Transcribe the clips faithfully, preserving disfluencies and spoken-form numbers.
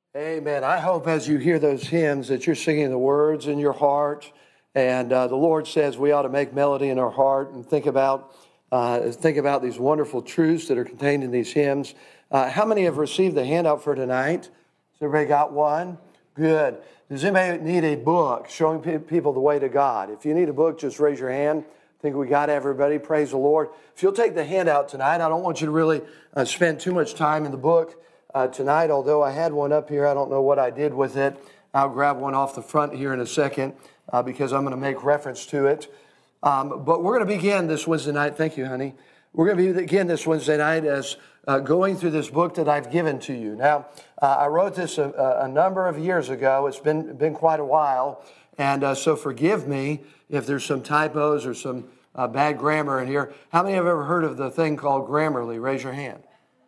Amen. I hope as you hear those hymns that you're singing the words in your heart. And uh, the Lord says we ought to make melody in our heart and think about uh, think about these wonderful truths that are contained in these hymns. Uh, how many have received the handout for tonight? Has everybody got one? Good. Does anybody need a book showing pe- people the way to God? If you need a book, just raise your hand. I think we got everybody. Praise the Lord. If you'll take the handout tonight, I don't want you to really uh, spend too much time in the book uh, tonight, although I had one up here. I don't know what I did with it. I'll grab one off the front here in a second uh, because I'm going to make reference to it. Um, but we're going to begin this Wednesday night. Thank you, honey. We're going to begin this Wednesday night as uh, going through this book that I've given to you. Now, uh, I wrote this a, a number of years ago. It's been, been quite a while. And uh, so forgive me if there's some typos or some uh, bad grammar in here. How many have ever heard of the thing called Grammarly? Raise your hand.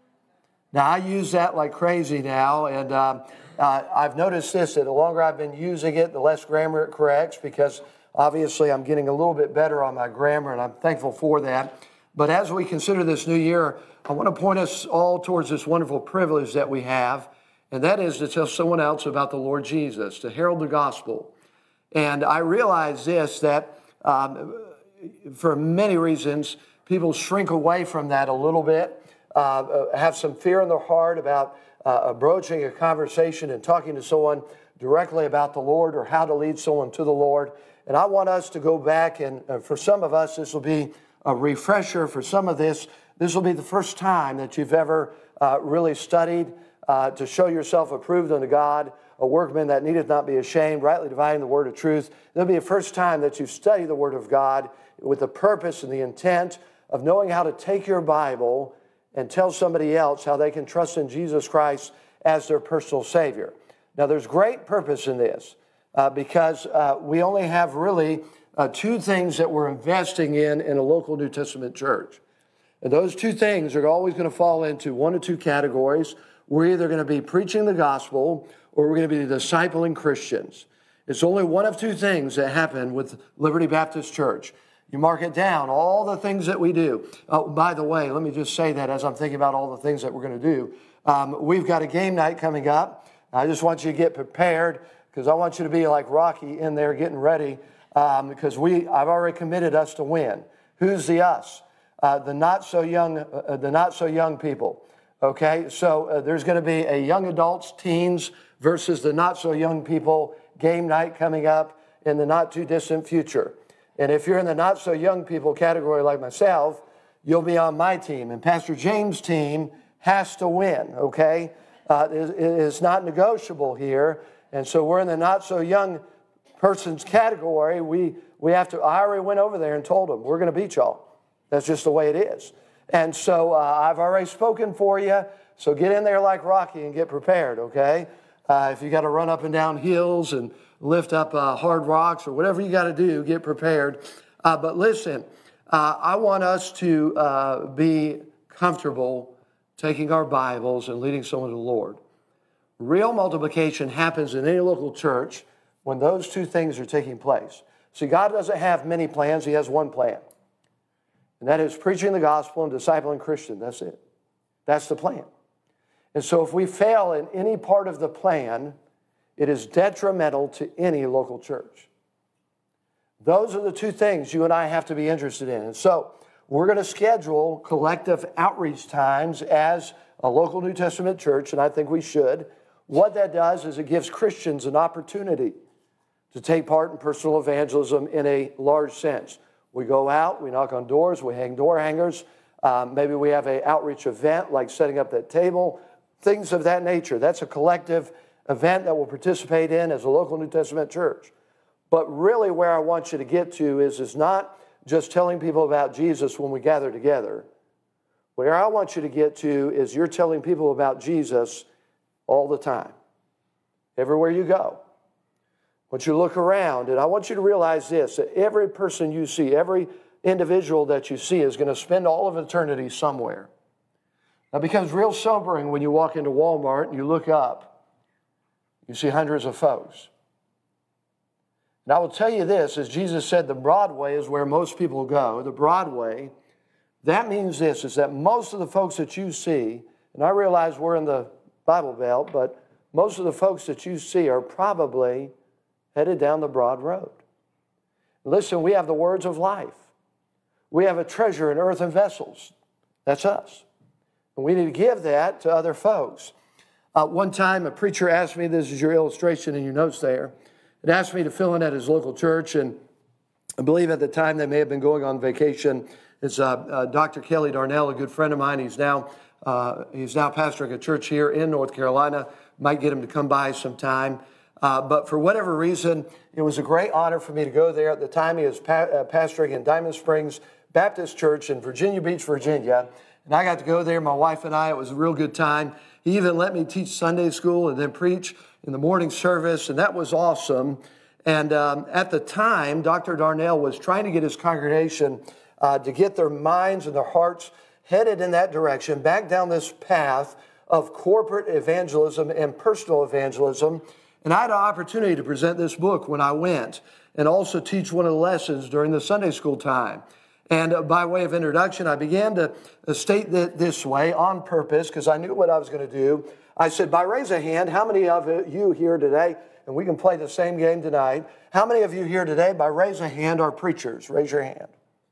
Now, I use that like crazy now, and um, uh, I've noticed this, that the longer I've been using it, the less grammar it corrects, because obviously I'm getting a little bit better on my grammar, and I'm thankful for that. But as we consider this new year, I want to point us all towards this wonderful privilege that we have, and that is to tell someone else about the Lord Jesus, to herald the gospel. And I realize this, that um, for many reasons, people shrink away from that a little bit. Uh, have some fear in their heart about uh, broaching a conversation and talking to someone directly about the Lord or how to lead someone to the Lord. And I want us to go back, and uh, for some of us, this will be a refresher. For some of this, this will be the first time that you've ever uh, really studied uh, to show yourself approved unto God, a workman that needeth not be ashamed, rightly dividing the word of truth. There'll be the first time that you've studied the word of God with the purpose and the intent of knowing how to take your Bible and tell somebody else how they can trust in Jesus Christ as their personal Savior. Now, there's great purpose in this uh, because uh, we only have really uh, two things that we're investing in in a local New Testament church. And those two things are always going to fall into one or two categories. We're either going to be preaching the gospel or we're going to be discipling Christians. It's only one of two things that happen with Liberty Baptist Church. You mark it down, all the things that we do. Oh, by the way, let me just say that as I'm thinking about all the things that we're going to do. Um, we've got a game night coming up. I just want you to get prepared because I want you to be like Rocky in there getting ready um, because we I've already committed us to win. Who's the us? Uh, the not so young, uh, the not so young people. Okay, so uh, there's going to be a young adults, teens versus the not so young people game night coming up in the not too distant future. And if you're in the not-so-young people category like myself, you'll be on my team. And Pastor James' team has to win, okay? Uh, it, it is not negotiable here. And so we're in the not-so-young person's category. We, we have to, I already went over there and told them, we're going to beat y'all. That's just the way it is. And so uh, I've already spoken for you. So get in there like Rocky and get prepared, okay? Uh, if you got to run up and down hills and lift up uh, hard rocks or whatever you got to do, get prepared. Uh, but listen, uh, I want us to uh, be comfortable taking our Bibles and leading someone to the Lord. Real multiplication happens in any local church when those two things are taking place. See, God doesn't have many plans. He has one plan. And that is preaching the gospel and discipling Christians. That's it. That's the plan. And so if we fail in any part of the plan, it is detrimental to any local church. Those are the two things you and I have to be interested in. And so we're going to schedule collective outreach times as a local New Testament church, and I think we should. What that does is it gives Christians an opportunity to take part in personal evangelism in a large sense. We go out, we knock on doors, we hang door hangers. Um, maybe we have an outreach event like setting up that table, things of that nature. That's a collective event that we'll participate in as a local New Testament church. But really where I want you to get to is, is not just telling people about Jesus when we gather together. Where I want you to get to is you're telling people about Jesus all the time, everywhere you go. I want you to look around, and I want you to realize this, that every person you see, every individual that you see is going to spend all of eternity somewhere. Now, it becomes real sobering when you walk into Walmart and you look up. You see hundreds of folks. And I will tell you this, as Jesus said, the Broadway is where most people go. The Broadway, that means this, is that most of the folks that you see, and I realize we're in the Bible Belt, but most of the folks that you see are probably headed down the broad road. Listen, we have the words of life. We have a treasure in earthen vessels. That's us. And we need to give that to other folks. Uh, one time, a preacher asked me, this is your illustration in your notes there, it asked me to fill in at his local church, and I believe at the time they may have been going on vacation. It's uh, uh, Doctor Kelly Darnell, a good friend of mine. He's now uh, he's now pastoring a church here in North Carolina. Might get him to come by sometime. Uh, but for whatever reason, it was a great honor for me to go there. At the time, he was pa- uh, pastoring in Diamond Springs Baptist Church in Virginia Beach, Virginia. And I got to go there, my wife and I. It was a real good time. He even let me teach Sunday school and then preach in the morning service, and that was awesome. And um, at the time, Doctor Darnell was trying to get his congregation uh, to get their minds and their hearts headed in that direction, back down this path of corporate evangelism and personal evangelism. And I had an opportunity to present this book when I went and also teach one of the lessons during the Sunday school time. And uh, by way of introduction, I began to uh, state it this way on purpose because I knew what I was going to do. I said, by raise of hand, how many of you here today, and we can play the same game tonight, how many of you here today, by raise of hand, are preachers? Raise your hand.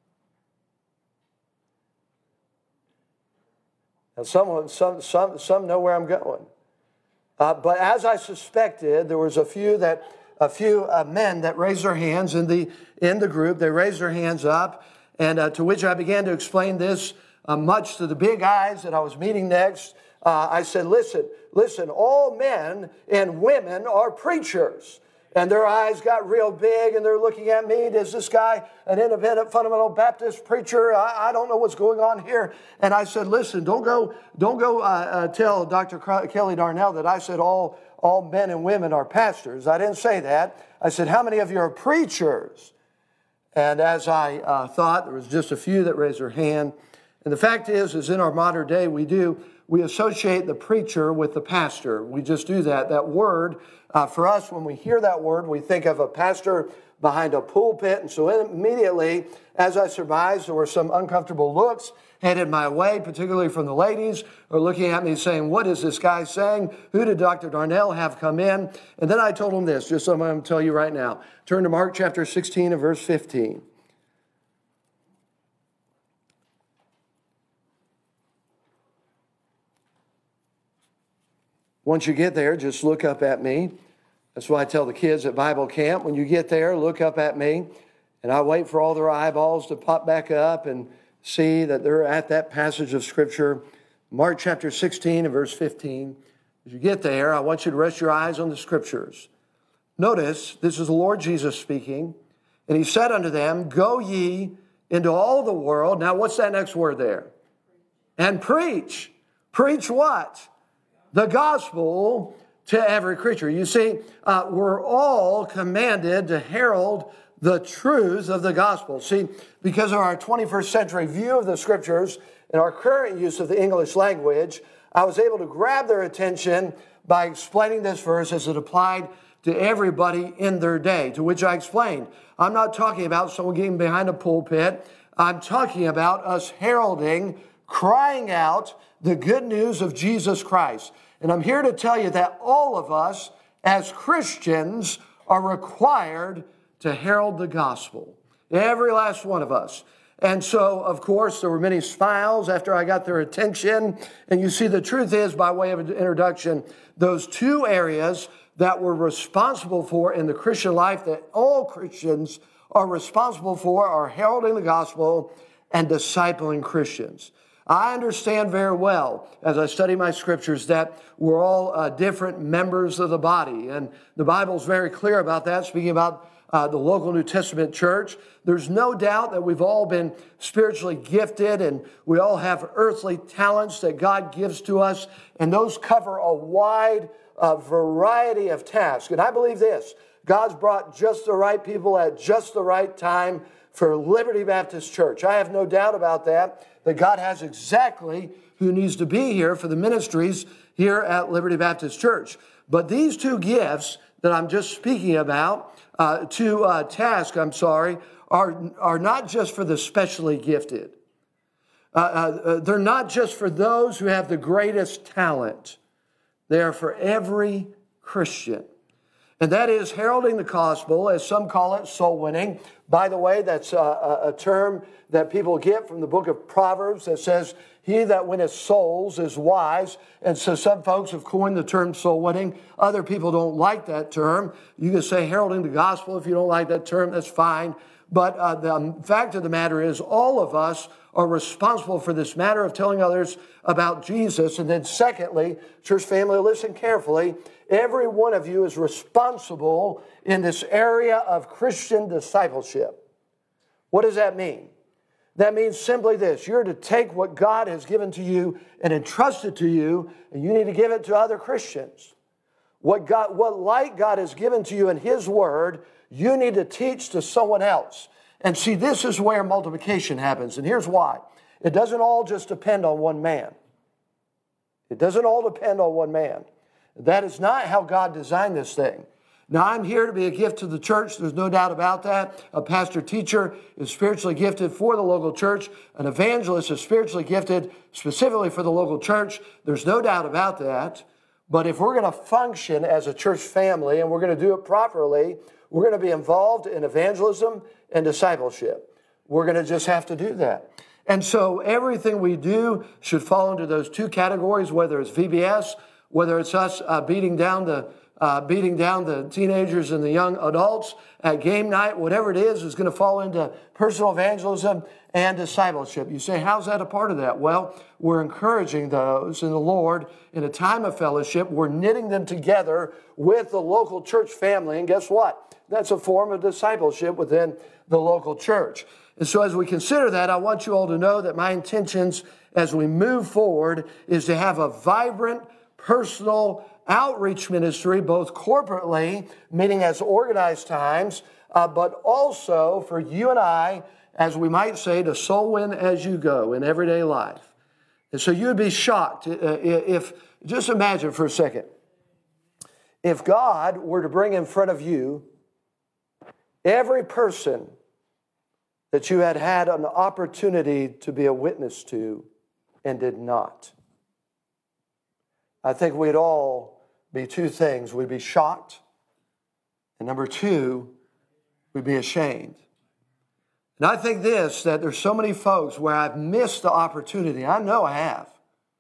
Now, some, some, some, some know where I'm going. Uh, but as I suspected, there was a few that a few uh, men that raised their hands in the in the group. They raised their hands up, and uh, to which I began to explain this uh, much to the big eyes that I was meeting next. Uh, I said, "Listen, listen. All men and women are preachers." And their eyes got real big, and they're looking at me. Is this guy an independent fundamental Baptist preacher? I, I don't know what's going on here. And I said, listen, don't go, don't go uh, uh, tell Doctor Kelly Darnell that I said all, all men and women are pastors. I didn't say that. I said, how many of you are preachers? And as I uh, thought, there was just a few that raised their hand. And the fact is, is in our modern day, we do, we associate the preacher with the pastor. We just do that. That word, uh, for us, when we hear that word, we think of a pastor behind a pulpit. And so immediately, as I surmised, there were some uncomfortable looks headed my way, particularly from the ladies, who are looking at me saying, what is this guy saying? Who did Doctor Darnell have come in? And then I told him this, just so I'm going to tell you right now. Turn to Mark chapter sixteen and verse fifteen. Once you get there, just look up at me. That's why I tell the kids at Bible camp, when you get there, look up at me. And I wait for all their eyeballs to pop back up and see that they're at that passage of Scripture, Mark chapter sixteen and verse fifteen. As you get there, I want you to rest your eyes on the Scriptures. Notice, this is the Lord Jesus speaking. And he said unto them, go ye into all the world. Now, what's that next word there? And preach. Preach what? The gospel to every creature. You see, uh, we're all commanded to herald the truth of the gospel. See, because of our twenty-first century view of the Scriptures and our current use of the English language, I was able to grab their attention by explaining this verse as it applied to everybody in their day, to which I explained, I'm not talking about someone getting behind a pulpit. I'm talking about us heralding, crying out the good news of Jesus Christ. And I'm here to tell you that all of us as Christians are required to herald the gospel. Every last one of us. And so, of course, there were many smiles after I got their attention. And you see, the truth is, by way of introduction, those two areas that we're responsible for in the Christian life, that all Christians are responsible for, are heralding the gospel and discipling Christians. I understand very well, as I study my Scriptures, that we're all uh, different members of the body. And the Bible's very clear about that, speaking about uh, the local New Testament church. There's no doubt that we've all been spiritually gifted, and we all have earthly talents that God gives to us, and those cover a wide uh, variety of tasks. And I believe this, God's brought just the right people at just the right time for Liberty Baptist Church. I have no doubt about that, that God has exactly who needs to be here for the ministries here at Liberty Baptist Church. But these two gifts that I'm just speaking about, uh, two uh, tasks, I'm sorry, are, are not just for the specially gifted. Uh, uh, they're not just for those who have the greatest talent. They are for every Christian. And that is heralding the gospel, as some call it, soul winning. By the way, that's a, a term that people get from the book of Proverbs that says, he that winneth souls is wise. And so some folks have coined the term soul winning. Other people don't like that term. You can say heralding the gospel. If you don't like that term, that's fine. But uh, the fact of the matter is, all of us are responsible for this matter of telling others about Jesus. And then secondly, church family, listen carefully. Every one of you is responsible in this area of Christian discipleship. What does that mean? That means simply this. You're to take what God has given to you and entrust it to you, and you need to give it to other Christians. What God, what light God has given to you in His Word, you need to teach to someone else. And see, this is where multiplication happens. And here's why. It doesn't all just depend on one man. It doesn't all depend on one man. That is not how God designed this thing. Now, I'm here to be a gift to the church. There's no doubt about that. A pastor teacher is spiritually gifted for the local church. An evangelist is spiritually gifted specifically for the local church. There's no doubt about that. But if we're going to function as a church family and we're going to do it properly, we're going to be involved in evangelism and discipleship. We're going to just have to do that. And so everything we do should fall into those two categories, whether it's V B S, whether it's us uh, beating down the uh, beating down the teenagers and the young adults at game night, whatever it is, is going to fall into personal evangelism and discipleship. You say, how's that a part of that? Well, we're encouraging those in the Lord in a time of fellowship. We're knitting them together with the local church family. And guess what? That's a form of discipleship within the local church. And so as we consider that, I want you all to know that my intentions as we move forward is to have a vibrant, personal outreach ministry, both corporately, meaning as organized times, uh, but also for you and I, as we might say, to soul win as you go in everyday life. And so you'd be shocked uh, if, just imagine for a second, if God were to bring in front of you every person that you had had an opportunity to be a witness to and did not. I think we'd all be two things. We'd be shocked, and number two, we'd be ashamed. And I think this, that there's so many folks where I've missed the opportunity. I know I have.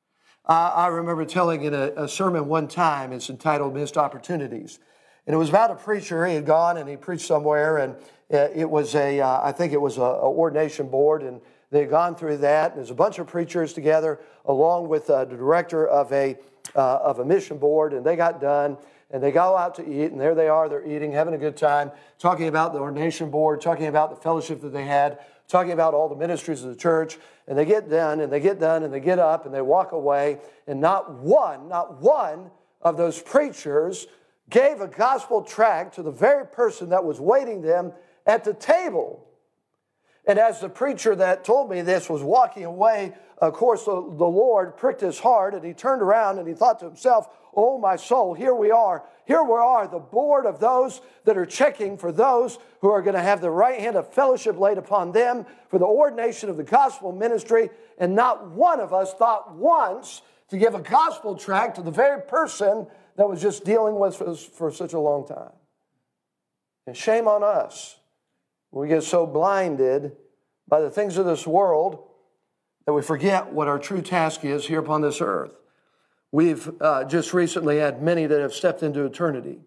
I, I remember telling in a, a sermon one time, it's entitled Missed Opportunities. And it was about a preacher. He had gone and he preached somewhere, and it was a, uh, I think it was a, a ordination board, and they had gone through that. And there's a bunch of preachers together, along with uh, the director of a uh, of a mission board, and they got done, and they go out to eat, and there they are, they're eating, having a good time, talking about the ordination board, talking about the fellowship that they had, talking about all the ministries of the church, and they get done, and they get done, and they get up, and they walk away, and not one, not one of those preachers gave a gospel tract to the very person that was waiting them at the table. And as the preacher that told me this was walking away, of course, the, the Lord pricked his heart, and he turned around and he thought to himself, oh, my soul, here we are. Here we are, the board of those that are checking for those who are going to have the right hand of fellowship laid upon them for the ordination of the gospel ministry. And not one of us thought once to give a gospel tract to the very person that was just dealing with us for such a long time. And shame on us. We get so blinded by the things of this world that we forget what our true task is here upon this earth. We've uh, just recently had many that have stepped into eternity.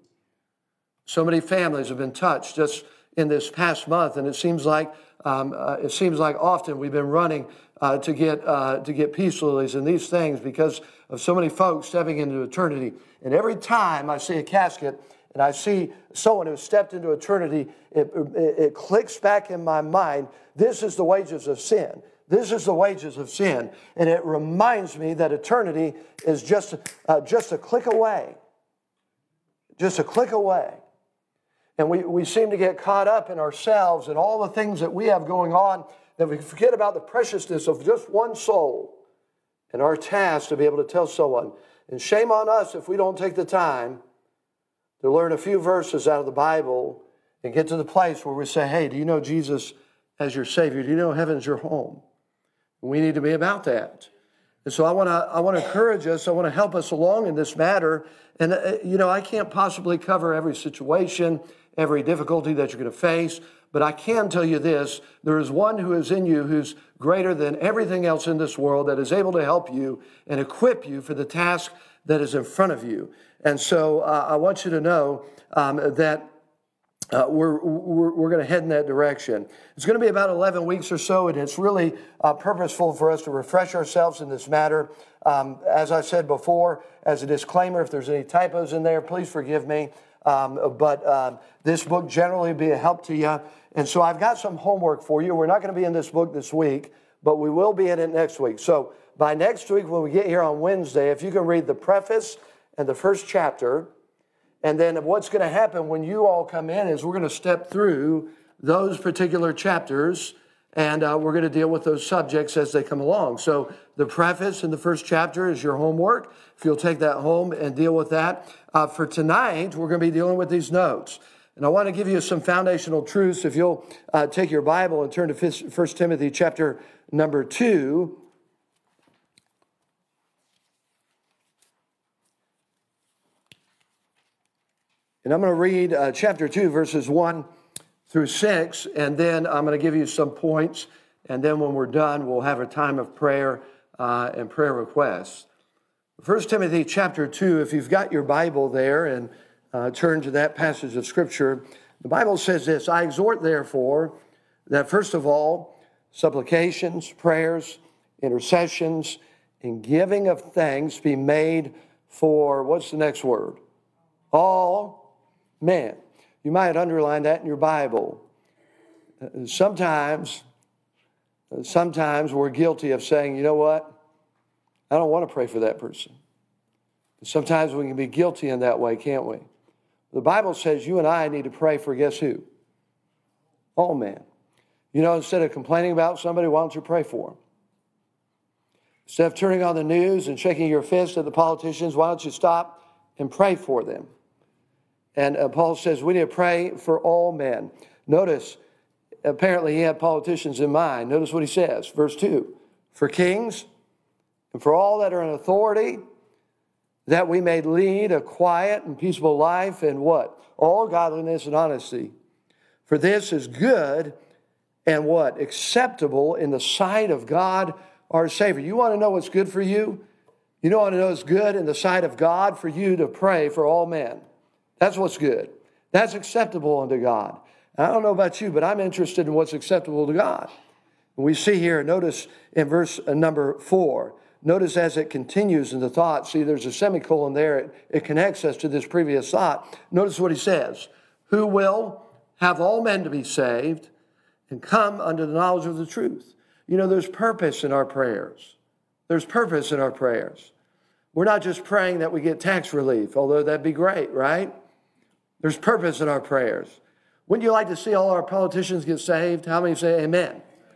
So many families have been touched just in this past month, and it seems like um, uh, it seems like often we've been running uh, to get uh, to get peace lilies and these things because of so many folks stepping into eternity. And every time I see a casket and I see someone who stepped into eternity, it, it, it clicks back in my mind, this is the wages of sin. This is the wages of sin. And it reminds me that eternity is just, uh, just a click away. Just a click away. And we, we seem to get caught up in ourselves and all the things that we have going on that we forget about the preciousness of just one soul and our task to be able to tell someone. And shame on us if we don't take the time to learn a few verses out of the Bible and get to the place where we say, hey, do you know Jesus as your Savior? Do you know heaven's your home? We need to be about that. And so I want to I want to encourage us. I want to help us along in this matter. And, uh, you know, I can't possibly cover every situation, every difficulty that you're going to face. But I can tell you this, there is one who is in you who's greater than everything else in this world, that is able to help you and equip you for the task that is in front of you. And so uh, I want you to know um, that uh, we're, we're, we're going to head in that direction. It's going to be about eleven weeks or so, and it's really uh, purposeful for us to refresh ourselves in this matter. Um, as I said before, as a disclaimer, if there's any typos in there, please forgive me. Um, but um, this book generally will be a help to you. And so I've got some homework for you. We're not going to be in this book this week, but we will be in it next week. So by next week, when we get here on Wednesday, if you can read the preface and the first chapter, and then what's going to happen when you all come in is we're going to step through those particular chapters, and uh, we're going to deal with those subjects as they come along. So the preface in the first chapter is your homework. If you'll take that home and deal with that. Uh, for tonight, we're going to be dealing with these notes. And I want to give you some foundational truths. If you'll uh, take your Bible and turn to First Timothy chapter number two. And I'm going to read uh, chapter two, verses one through six, and then I'm going to give you some points. And then when we're done, we'll have a time of prayer uh, and prayer requests. First Timothy chapter two, if you've got your Bible there and uh, turn to that passage of Scripture, the Bible says this: I exhort, therefore, that first of all, supplications, prayers, intercessions, and giving of thanks be made for, what's the next word? All men. You might underline that in your Bible. Sometimes, sometimes we're guilty of saying, you know what? I don't want to pray for that person. Sometimes we can be guilty in that way, can't we? The Bible says you and I need to pray for, guess who? All men. You know, instead of complaining about somebody, why don't you pray for them? Instead of turning on the news and shaking your fist at the politicians, why don't you stop and pray for them? And uh, Paul says we need to pray for all men. Notice, apparently he had politicians in mind. Notice what he says, verse two. For kings and for all that are in authority, that we may lead a quiet and peaceable life in what? All godliness and honesty. For this is good and what? Acceptable in the sight of God our Savior. You want to know what's good for you? You don't want to know what's good in the sight of God for you to pray for all men. That's what's good. That's acceptable unto God. I don't know about you, but I'm interested in what's acceptable to God. We see here, notice in verse number four, notice as it continues in the thought, see there's a semicolon there, it, it connects us to this previous thought. Notice what he says, who will have all men to be saved and come unto the knowledge of the truth. You know, there's purpose in our prayers. There's purpose in our prayers. We're not just praying that we get tax relief, although that'd be great, right? There's purpose in our prayers. Wouldn't you like to see all our politicians get saved? How many say amen?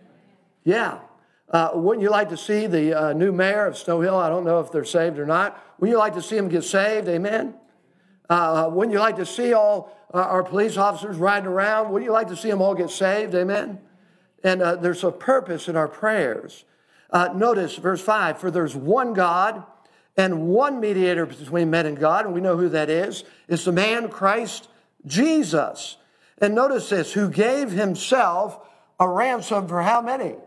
Yeah. Uh, wouldn't you like to see the uh, new mayor of Snow Hill? I don't know if they're saved or not. Wouldn't you like to see them get saved? Amen. Uh, wouldn't you like to see all uh, our police officers riding around? Wouldn't you like to see them all get saved? Amen. And uh, there's a purpose in our prayers. Uh, notice verse five, for there's one God and one mediator between men and God, and we know who that is. It's the man Christ Jesus. And notice this, who gave himself a ransom for how many?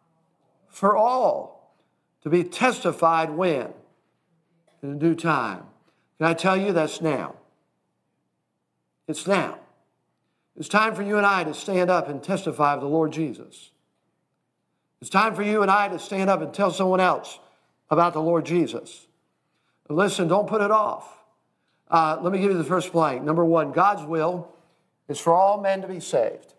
For all, to be testified when? In due time. Can I tell you that's now? It's now. It's time for you and I to stand up and testify of the Lord Jesus. It's time for you and I to stand up and tell someone else about the Lord Jesus. Listen, don't put it off. Uh, let me give you the first blank. Number one, God's will is for all men to be saved.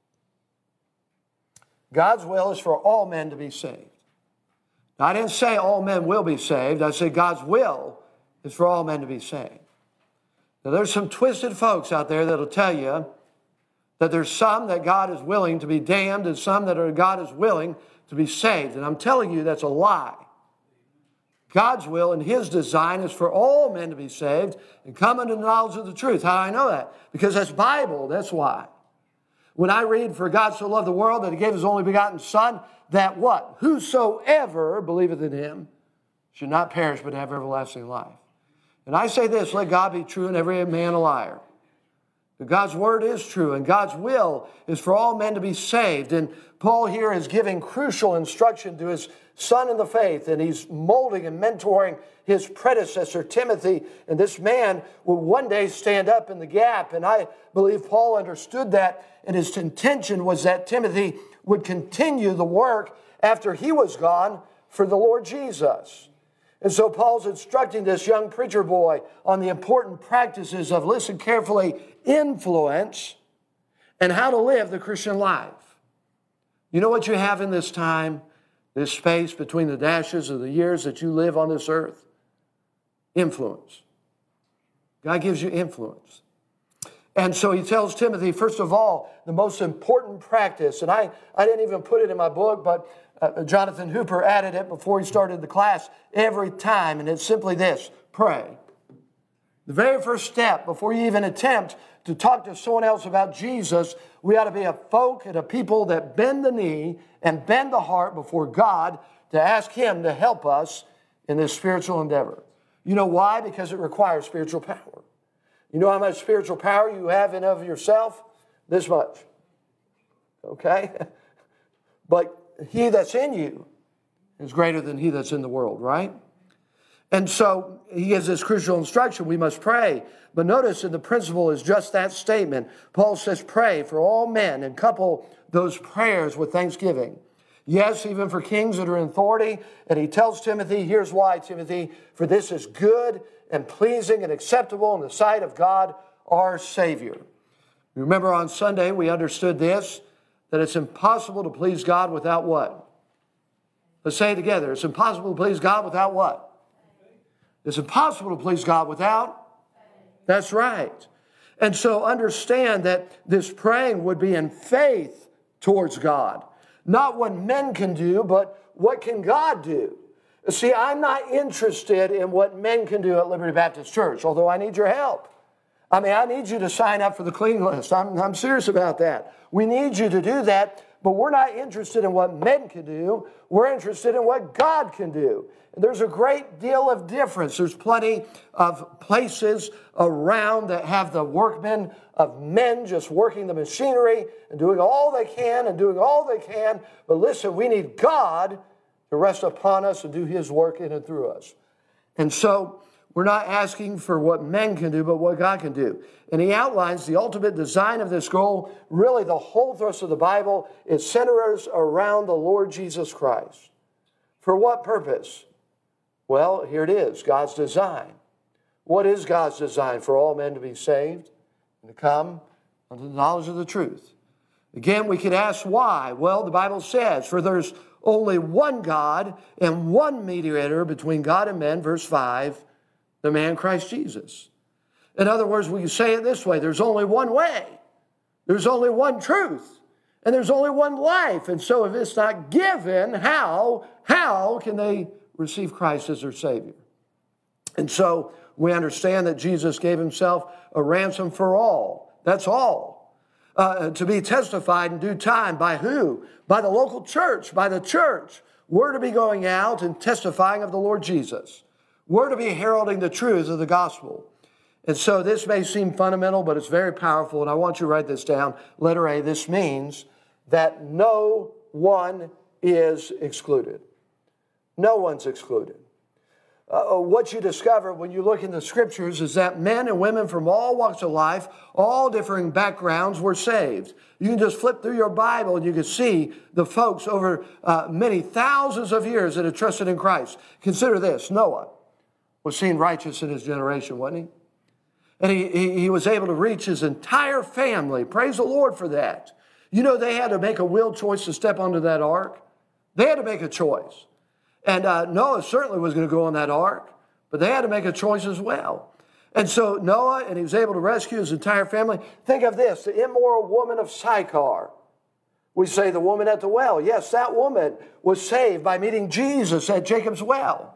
God's will is for all men to be saved. Now, I didn't say all men will be saved. I said God's will is for all men to be saved. Now, there's some twisted folks out there that'll tell you that there's some that God is willing to be damned and some that are, God is willing to be saved. And I'm telling you that's a lie. God's will and his design is for all men to be saved and come into the knowledge of the truth. How do I know that? Because that's Bible, that's why. When I read, for God so loved the world that he gave his only begotten Son, that what? Whosoever believeth in him should not perish but have everlasting life. And I say this, let God be true and every man a liar. But God's word is true, and God's will is for all men to be saved. And Paul here is giving crucial instruction to his son in the faith, and he's molding and mentoring his predecessor, Timothy. And this man will one day stand up in the gap. And I believe Paul understood that, and his intention was that Timothy would continue the work after he was gone for the Lord Jesus. And so Paul's instructing this young preacher boy on the important practices of, listen carefully, influence and how to live the Christian life. You know what you have in this time, this space between the dashes of the years that you live on this earth? Influence. God gives you influence. And so he tells Timothy, first of all, the most important practice, and I, I didn't even put it in my book, but uh, Jonathan Hooper added it before he started the class every time, and it's simply this: pray. The very first step, before you even attempt to talk to someone else about Jesus, we ought to be a folk and a people that bend the knee and bend the heart before God to ask Him to help us in this spiritual endeavor. You know why? Because it requires spiritual power. You know how much spiritual power you have in of yourself? This much. Okay? But he that's in you is greater than he that's in the world, right? And so he gives this crucial instruction. We must pray. But notice in the principle is just that statement. Paul says pray for all men and couple those prayers with thanksgiving. Yes, even for kings that are in authority. And he tells Timothy, here's why, Timothy, for this is good and pleasing and acceptable in the sight of God, our Savior. Remember on Sunday we understood this, that it's impossible to please God without what? Let's say it together. It's impossible to please God without what? It's impossible to please God without? That's right. And so understand that this praying would be in faith towards God. Not what men can do, but what can God do? See, I'm not interested in what men can do at Liberty Baptist Church, although I need your help. I mean, I need you to sign up for the clean list. I'm, I'm serious about that. We need you to do that, but we're not interested in what men can do. We're interested in what God can do. And there's a great deal of difference. There's plenty of places around that have the workmen of men just working the machinery and doing all they can and doing all they can. But listen, we need God to rest upon us and do His work in and through us. And so we're not asking for what men can do, but what God can do. And he outlines the ultimate design of this goal. Really, the whole thrust of the Bible, it centers around the Lord Jesus Christ. For what purpose? Well, here it is, God's design. What is God's design? For all men to be saved and to come unto the knowledge of the truth. Again, we could ask why. Well, the Bible says, for there's only one God and one mediator between God and men, verse five, the man Christ Jesus. In other words, we can say it this way, there's only one way, there's only one truth, and there's only one life. And so if it's not given, how, how can they receive Christ as their Savior? And so we understand that Jesus gave Himself a ransom for all. That's all. Uh, to be testified in due time. By who? By the local church, by the church. We're to be going out and testifying of the Lord Jesus. We're to be heralding the truth of the gospel. And so this may seem fundamental, but it's very powerful, and I want you to write this down. Letter A, this means that no one is excluded. No one's excluded. Uh, what you discover when you look in the Scriptures is that men and women from all walks of life, all differing backgrounds, were saved. You can just flip through your Bible and you can see the folks over uh, many thousands of years that have trusted in Christ. Consider this, Noah was seen righteous in his generation, wasn't he? And he, he, he was able to reach his entire family. Praise the Lord for that. You know, they had to make a will choice to step onto that ark. They had to make a choice. And uh, Noah certainly was going to go on that ark, but they had to make a choice as well. And so Noah, and he was able to rescue his entire family. Think of this, the immoral woman of Sychar. We say the woman at the well. Yes, that woman was saved by meeting Jesus at Jacob's well.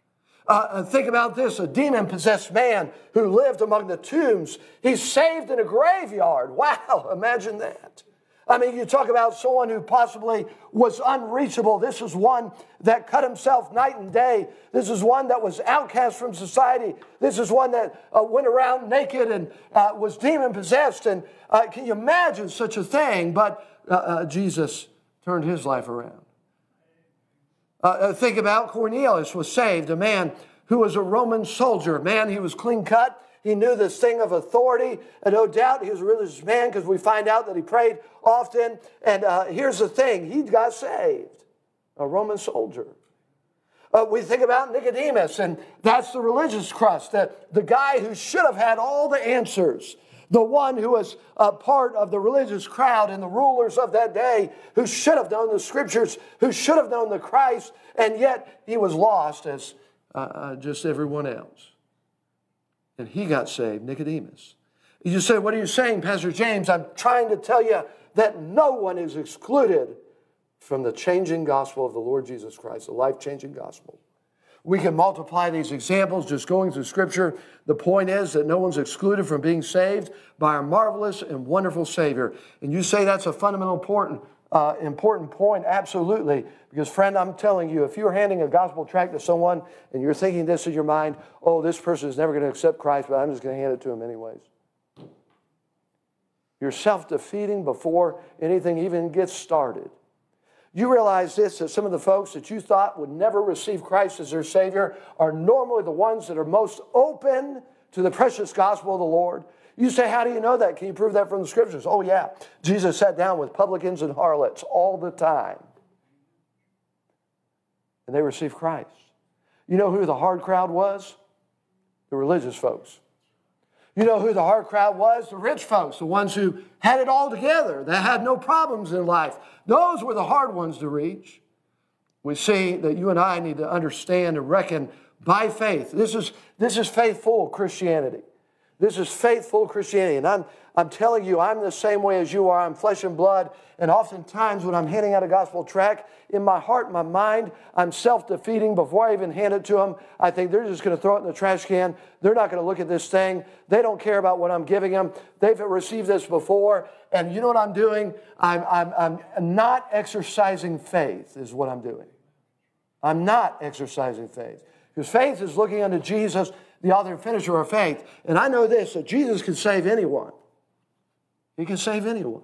Uh, think about this, a demon-possessed man who lived among the tombs. He's saved in a graveyard. Wow, imagine that. I mean, you talk about someone who possibly was unreachable. This is one that cut himself night and day. This is one that was outcast from society. This is one that uh, went around naked and uh, was demon-possessed. And uh, can you imagine such a thing? But uh, uh, Jesus turned his life around. Uh, think about Cornelius was saved, a man who was a Roman soldier. Man, he was clean-cut. He knew this thing of authority, and no doubt he was a religious man because we find out that he prayed often. And uh, here's the thing, he got saved, a Roman soldier. Uh, we think about Nicodemus, and that's the religious crust, the, the guy who should have had all the answers, the one who was a part of the religious crowd and the rulers of that day, who should have known the scriptures, who should have known the Christ, and yet he was lost as uh, uh, just everyone else. And he got saved, Nicodemus. You say, what are you saying, Pastor James? I'm trying to tell you that no one is excluded from the changing gospel of the Lord Jesus Christ, the life-changing gospel. We can multiply these examples just going through Scripture. The point is that no one's excluded from being saved by our marvelous and wonderful Savior. And you say that's a fundamental important Uh, important point, absolutely. Because, friend, I'm telling you, if you're handing a gospel tract to someone and you're thinking this in your mind, oh, this person is never going to accept Christ, but I'm just going to hand it to him anyways. You're self-defeating before anything even gets started. You realize this, that some of the folks that you thought would never receive Christ as their Savior are normally the ones that are most open to the precious gospel of the Lord. You say, how do you know that? Can you prove that from the Scriptures? Oh, yeah. Jesus sat down with publicans and harlots all the time. And they received Christ. You know who the hard crowd was? The religious folks. You know who the hard crowd was? The rich folks, the ones who had it all together, that had no problems in life. Those were the hard ones to reach. We see that you and I need to understand and reckon by faith. This is, this is faithful Christianity. This is faithful Christianity. And I'm, I'm telling you, I'm the same way as you are. I'm flesh and blood. And oftentimes when I'm handing out a gospel tract, in my heart, my mind, I'm self-defeating before I even hand it to them. I think they're just going to throw it in the trash can. They're not going to look at this thing. They don't care about what I'm giving them. They've received this before. And you know what I'm doing? I'm, I'm, I'm not exercising faith is what I'm doing. I'm not exercising faith. Because faith is looking unto Jesus, the author and finisher of faith. And I know this, that Jesus can save anyone. He can save anyone.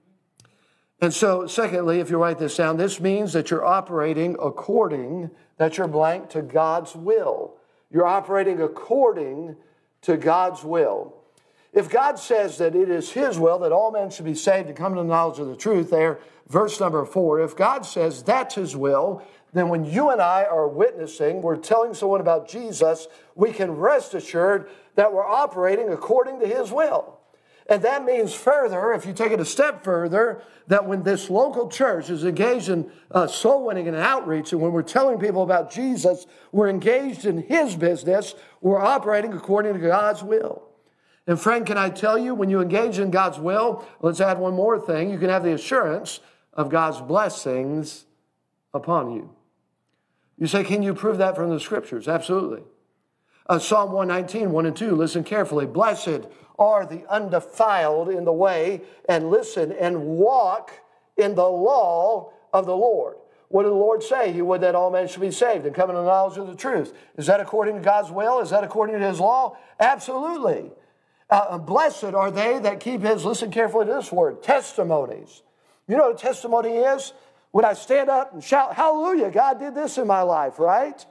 And so, secondly, if you write this down, this means that you're operating according, that you're blank, to God's will. You're operating according to God's will. If God says that it is His will that all men should be saved and come to the knowledge of the truth, there, verse number four, if God says that's His will, then when you and I are witnessing, we're telling someone about Jesus, we can rest assured that we're operating according to His will. And that means further, if you take it a step further, that when this local church is engaged in uh, soul winning and outreach, and when we're telling people about Jesus, we're engaged in His business, we're operating according to God's will. And friend, can I tell you, when you engage in God's will, let's add one more thing, you can have the assurance of God's blessings upon you. You say, can you prove that from the Scriptures? Absolutely. Uh, Psalm one nineteen, one and two, listen carefully. Blessed are the undefiled in the way, and listen, and walk in the law of the Lord. What did the Lord say? He would that all men should be saved and come into the knowledge of the truth. Is that according to God's will? Is that according to His law? Absolutely. Uh, blessed are they that keep His, listen carefully to this word, testimonies. You know what a testimony is? When I stand up and shout, hallelujah, God did this in my life, right?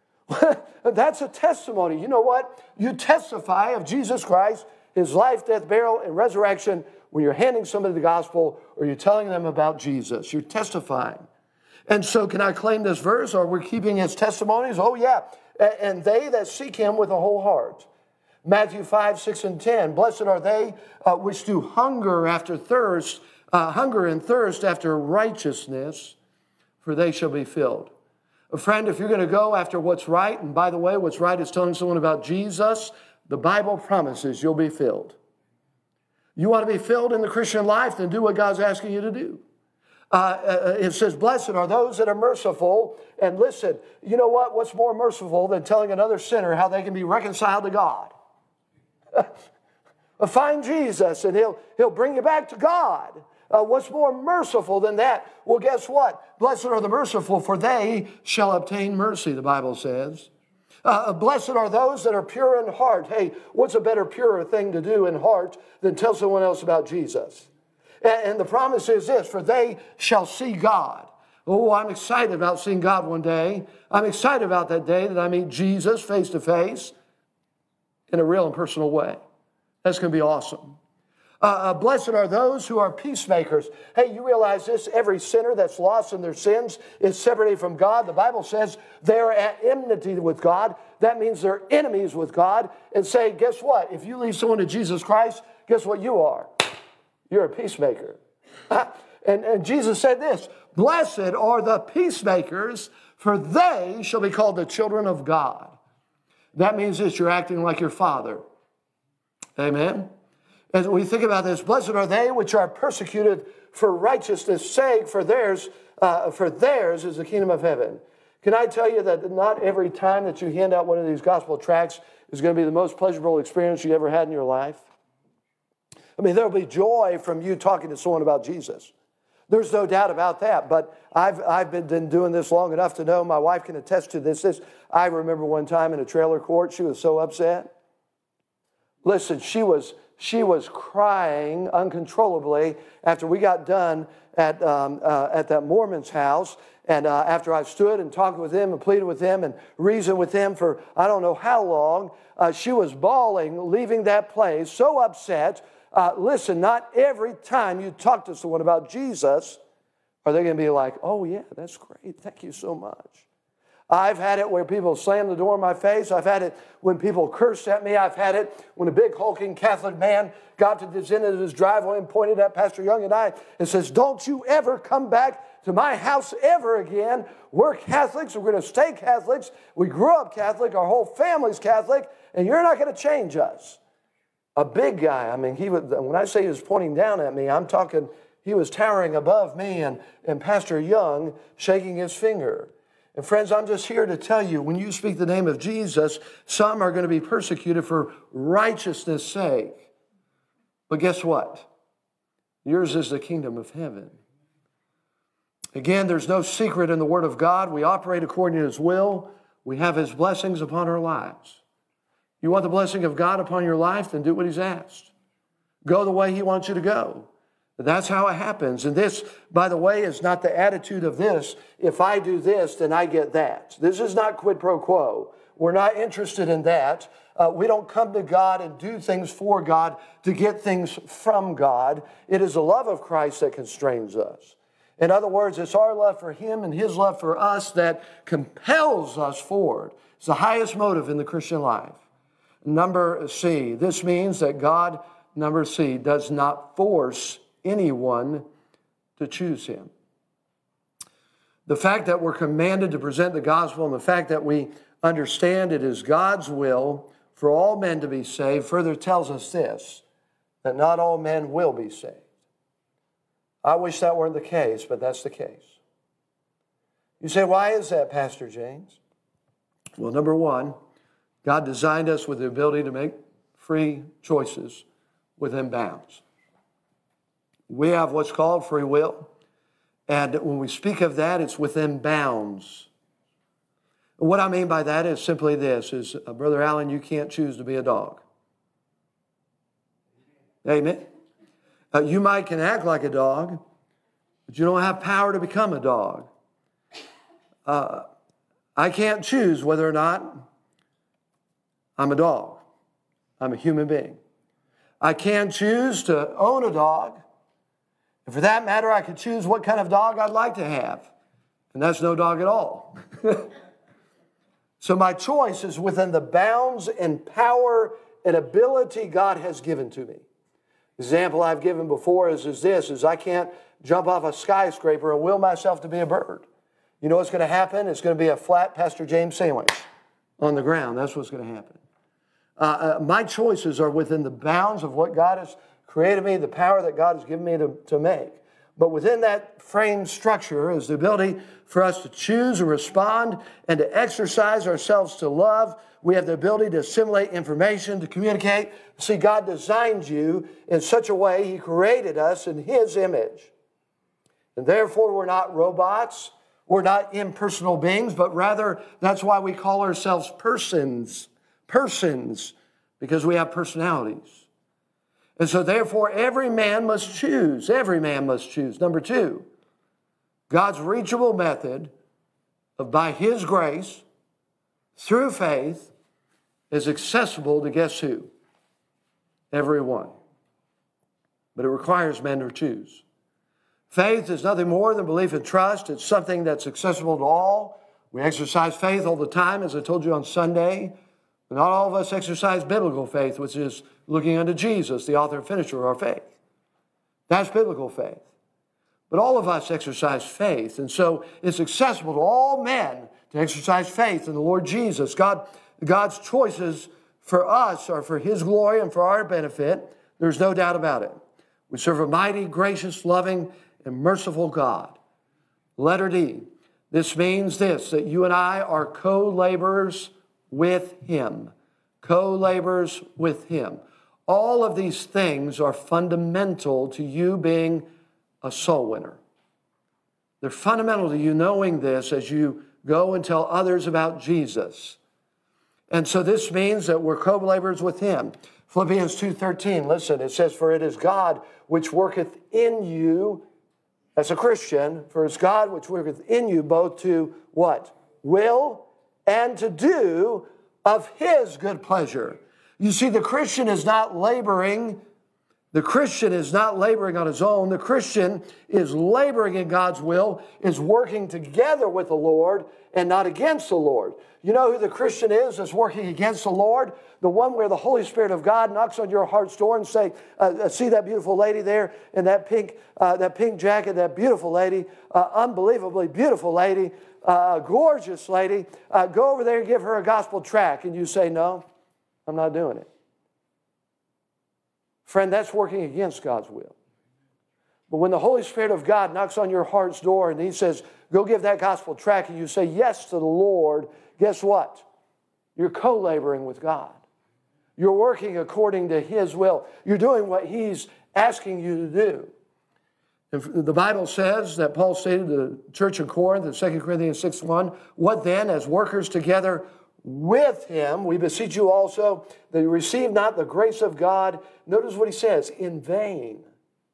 That's a testimony. You know what? You testify of Jesus Christ, His life, death, burial, and resurrection when you're handing somebody the gospel or you're telling them about Jesus. You're testifying. And so can I claim this verse, or we're keeping His testimonies? Oh, yeah. And they that seek Him with a whole heart. Matthew five, six, and ten. Blessed are they uh, which do hunger after thirst, uh, hunger and thirst after righteousness, for they shall be filled. A friend, if you're going to go after what's right, and by the way, what's right is telling someone about Jesus, the Bible promises you'll be filled. You want to be filled in the Christian life, then do what God's asking you to do. Uh, it says, blessed are those that are merciful. And listen, you know what? What's more merciful than telling another sinner how they can be reconciled to God? Find Jesus and he'll, he'll bring you back to God. Uh, what's more merciful than that? Well, guess what? Blessed are the merciful, for they shall obtain mercy, the Bible says. Uh, blessed are those that are pure in heart. Hey, what's a better, purer thing to do in heart than tell someone else about Jesus? And, and the promise is this, for they shall see God. Oh, I'm excited about seeing God one day. I'm excited about that day that I meet Jesus face to face in a real and personal way. That's going to be awesome. Uh, uh, blessed are those who are peacemakers. Hey, you realize this? Every sinner that's lost in their sins is separated from God. The Bible says they're at enmity with God. That means they're enemies with God. And say, guess what? If you lead someone to Jesus Christ, guess what you are? You're a peacemaker. and, and Jesus said this, blessed are the peacemakers, for they shall be called the children of God. That means that you're acting like your Father. Amen? As we think about this, blessed are they which are persecuted for righteousness' sake, for theirs, uh, for theirs is the kingdom of heaven. Can I tell you that not every time that you hand out one of these gospel tracts is going to be the most pleasurable experience you ever had in your life? I mean, there'll be joy from you talking to someone about Jesus. There's no doubt about that, but I've, I've been doing this long enough to know, my wife can attest to this. this. I remember one time in a trailer court, she was so upset. Listen, she was... She was crying uncontrollably after we got done at, um, uh, at that Mormon's house. And uh, after I stood and talked with him and pleaded with him and reasoned with him for I don't know how long, uh, she was bawling, leaving that place, so upset. Uh, listen, not every time you talk to someone about Jesus are they going to be like, oh yeah, that's great. Thank you so much. I've had it where people slammed the door in my face. I've had it when people cursed at me. I've had it when a big hulking Catholic man got to the end of his driveway and pointed at Pastor Young and I and says, don't you ever come back to my house ever again. We're Catholics. We're going to stay Catholics. We grew up Catholic. Our whole family's Catholic. And you're not going to change us. A big guy. I mean, he would, when I say he was pointing down at me, I'm talking he was towering above me and, and Pastor Young shaking his finger. And friends, I'm just here to tell you, when you speak the name of Jesus, some are going to be persecuted for righteousness' sake. But guess what? Yours is the kingdom of heaven. Again, there's no secret in the Word of God. We operate according to His will. We have His blessings upon our lives. You want the blessing of God upon your life? Then do what He's asked. Go the way He wants you to go. That's how it happens. And this, by the way, is not the attitude of this. If I do this, then I get that. This is not quid pro quo. We're not interested in that. Uh, we don't come to God and do things for God to get things from God. It is the love of Christ that constrains us. In other words, it's our love for Him and His love for us that compels us forward. It's the highest motive in the Christian life. Number C, this means that God, number C, does not force anyone to choose Him. The fact that we're commanded to present the gospel and the fact that we understand it is God's will for all men to be saved further tells us this, that not all men will be saved. I wish that weren't the case, but that's the case. You say, why is that, Pastor James? Well, number one, God designed us with the ability to make free choices within bounds. We have what's called free will. And when we speak of that, it's within bounds. What I mean by that is simply this, is, uh, Brother Allen, you can't choose to be a dog. Amen? Uh, you might can act like a dog, but you don't have power to become a dog. Uh, I can't choose whether or not I'm a dog. I'm a human being. I can choose to own a dog. And for that matter, I could choose what kind of dog I'd like to have. And that's no dog at all. So my choice is within the bounds and power and ability God has given to me. Example I've given before is, is this, is I can't jump off a skyscraper and will myself to be a bird. You know what's going to happen? It's going to be a flat Pastor James sandwich on the ground. That's what's going to happen. Uh, uh, my choices are within the bounds of what God has created me, the power that God has given me to, to make. But within that frame structure is the ability for us to choose and respond and to exercise ourselves to love We have the ability to assimilate information, to communicate. See, God designed you in such a way, He created us in His image. And therefore, we're not robots. We're not impersonal beings, but rather, that's why we call ourselves persons. Persons, because we have personalities. And so therefore, every man must choose. Every man must choose. Number two, God's reachable method of by His grace, through faith, is accessible to guess who? Everyone. But it requires men to choose. Faith is nothing more than belief and trust. It's something that's accessible to all. We exercise faith all the time, as I told you on Sunday. But not all of us exercise biblical faith, which is looking unto Jesus, the author and finisher of our faith. That's biblical faith. But all of us exercise faith. And so it's accessible to all men to exercise faith in the Lord Jesus. God, God's choices for us are for His glory and for our benefit. There's no doubt about it. We serve a mighty, gracious, loving, and merciful God. Letter D. This means this, that you and I are co-laborers with Him. Co-laborers with Him. All of these things are fundamental to you being a soul winner. They're fundamental to you knowing this as you go and tell others about Jesus. And so this means that we're co-laborers with Him. Philippians two thirteen, listen, it says, for it is God which worketh in you, as a Christian, for it's God which worketh in you both to what? Will and to do of His good pleasure. You see, the Christian is not laboring. The Christian is not laboring on his own. The Christian is laboring in God's will, is working together with the Lord and not against the Lord. You know who the Christian is that's working against the Lord? The one where the Holy Spirit of God knocks on your heart's door and say, uh, see that beautiful lady there in that pink, uh, that pink jacket, that beautiful lady, uh, unbelievably beautiful lady, uh, gorgeous lady. Uh, go over there and give her a gospel tract. And you say, no, I'm not doing it. Friend, that's working against God's will. But when the Holy Spirit of God knocks on your heart's door and He says, go give that gospel tract, and you say yes to the Lord, guess what? You're co-laboring with God. You're working according to His will. You're doing what He's asking you to do. And the Bible says that Paul stated to the church in Corinth in Second Corinthians six one, what then, as workers together with Him, we beseech you also that you receive not the grace of God. Notice what he says, in vain.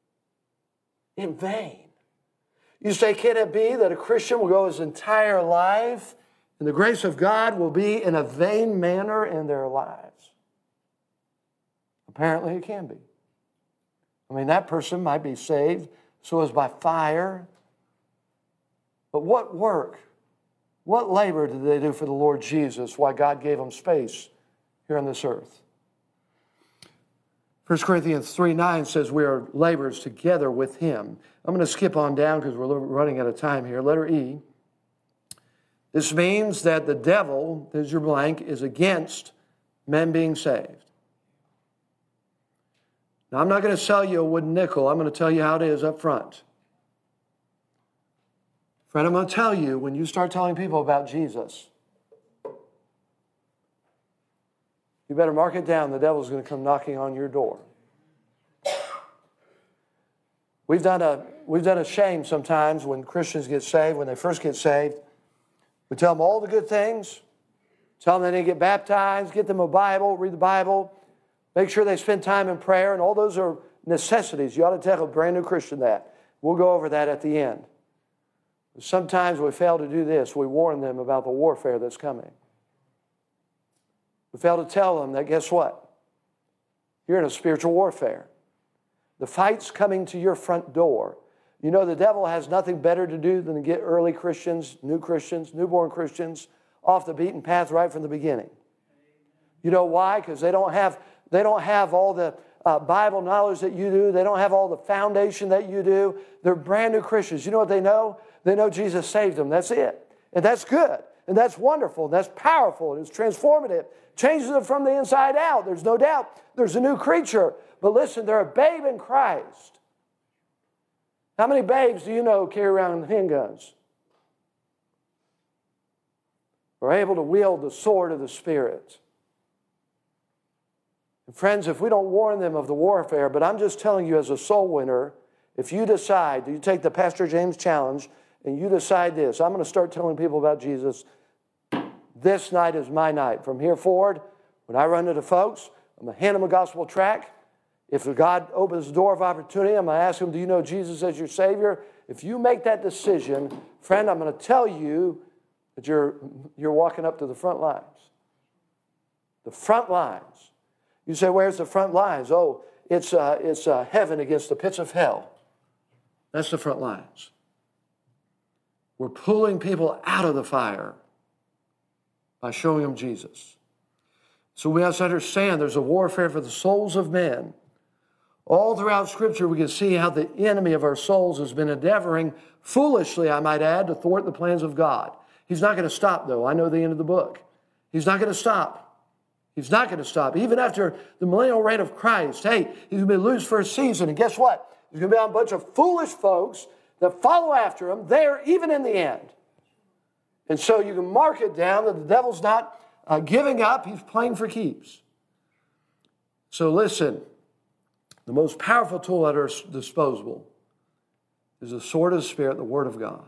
In vain. You say, can it be that a Christian will go his entire life and the grace of God will be in a vain manner in their lives? Apparently it can be. I mean, that person might be saved so as by fire. But what work? What labor did they do for the Lord Jesus? Why God gave them space here on this earth. First Corinthians three nine says we are laborers together with Him. I'm going to skip on down because we're running out of time here. Letter E. This means that the devil, there's your blank, is against men being saved. Now, I'm not going to sell you a wooden nickel. I'm going to tell you how it is up front. Friend, I'm going to tell you, when you start telling people about Jesus, you better mark it down. The devil's going to come knocking on your door. We've done a, we've done a shame sometimes when Christians get saved, when they first get saved. We tell them all the good things. Tell them they need to get baptized, get them a Bible, read the Bible, make sure they spend time in prayer, and all those are necessities. You ought to tell a brand new Christian that. We'll go over that at the end. Sometimes we fail to do this. We warn them about the warfare that's coming. We fail to tell them that, guess what? You're in a spiritual warfare. The fight's coming to your front door. You know, the devil has nothing better to do than to get early Christians, new Christians, newborn Christians off the beaten path right from the beginning. You know why? Because they don't have, they don't have all the uh, Bible knowledge that you do. They don't have all the foundation that you do. They're brand new Christians. You know what they know? They know Jesus saved them. That's it. And that's good. And that's wonderful. And that's powerful. And it's transformative. Changes them from the inside out. There's no doubt. There's a new creature. But listen, they're a babe in Christ. How many babes do you know carry around handguns? Are able to wield the sword of the Spirit? And friends, if we don't warn them of the warfare, but I'm just telling you as a soul winner, if you decide, you take the Pastor James challenge, and you decide this, I'm going to start telling people about Jesus. This night is my night. From here forward, when I run into folks, I'm going to hand them a gospel tract. If God opens the door of opportunity, I'm going to ask them, do you know Jesus as your Savior? If you make that decision, friend, I'm going to tell you that you're, you're walking up to the front lines. The front lines. You say, where's the front lines? Oh, it's, uh, it's uh, heaven against the pits of hell. That's the front lines. We're pulling people out of the fire by showing them Jesus. So we have to understand there's a warfare for the souls of men. All throughout Scripture, we can see how the enemy of our souls has been endeavoring, foolishly, I might add, to thwart the plans of God. He's not going to stop, though. I know the end of the book. He's not going to stop. He's not going to stop. Even after the millennial reign of Christ, hey, he's going to be loose for a season. And guess what? There's going to be a bunch of foolish folks that follow after him there, even in the end. And so you can mark it down that the devil's not uh, giving up. He's playing for keeps. So listen. The most powerful tool at our disposal is the sword of the Spirit, the Word of God.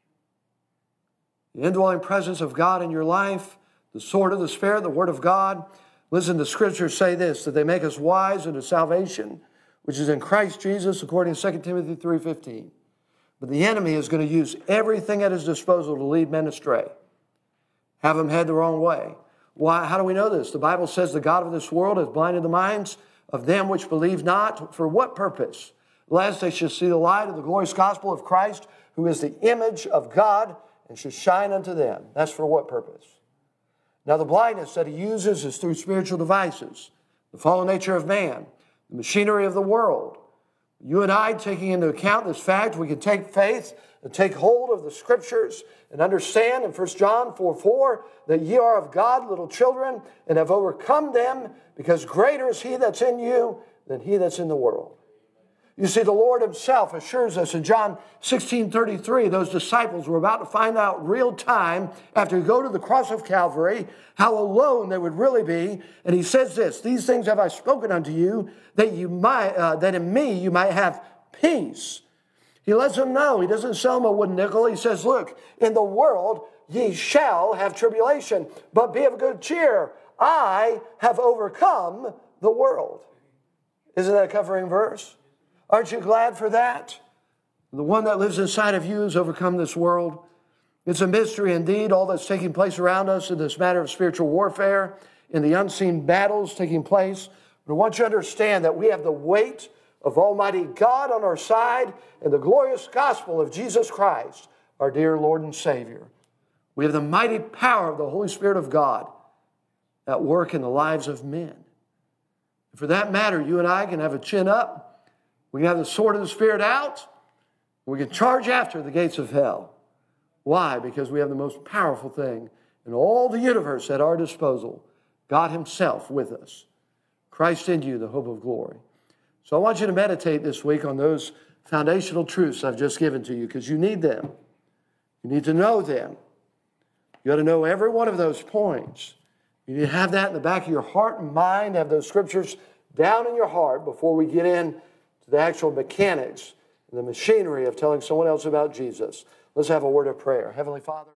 The indwelling presence of God in your life, the sword of the Spirit, the Word of God. Listen, the Scriptures say this, that they make us wise unto salvation, which is in Christ Jesus, according to Second Timothy three fifteen. But the enemy is going to use everything at his disposal to lead men astray, have them head the wrong way. Why? How do we know this? The Bible says the God of this world has blinded the minds of them which believe not. For what purpose? Lest they should see the light of the glorious gospel of Christ, who is the image of God, and should shine unto them. That's for what purpose? Now the blindness that he uses is through spiritual devices, the fallen nature of man, the machinery of the world. You and I, taking into account this fact, we can take faith and take hold of the Scriptures and understand in First John four four that ye are of God, little children, and have overcome them, because greater is he that's in you than he that's in the world. You see, the Lord himself assures us in John sixteen thirty-three, those disciples were about to find out real time after he go to the cross of Calvary how alone they would really be. And he says this, these things have I spoken unto you, that you might, uh, that in me you might have peace. He lets them know. He doesn't sell them a wooden nickel. He says, look, in the world ye shall have tribulation, but be of good cheer. I have overcome the world. Isn't that a covering verse? Aren't you glad for that? The one that lives inside of you has overcome this world. It's a mystery indeed, all that's taking place around us in this matter of spiritual warfare, in the unseen battles taking place. But I want you to understand that we have the weight of Almighty God on our side and the glorious gospel of Jesus Christ, our dear Lord and Savior. We have the mighty power of the Holy Spirit of God at work in the lives of men. And for that matter, you and I can have a chin up. We can have the sword of the Spirit out. We can charge after the gates of hell. Why? Because we have the most powerful thing in all the universe at our disposal, God himself with us. Christ in you, the hope of glory. So I want you to meditate this week on those foundational truths I've just given to you, because you need them. You need to know them. You got to know every one of those points. You need to have that in the back of your heart and mind, have those scriptures down in your heart before we get in to the actual mechanics and the machinery of telling someone else about Jesus. Let's have a word of prayer. Heavenly Father.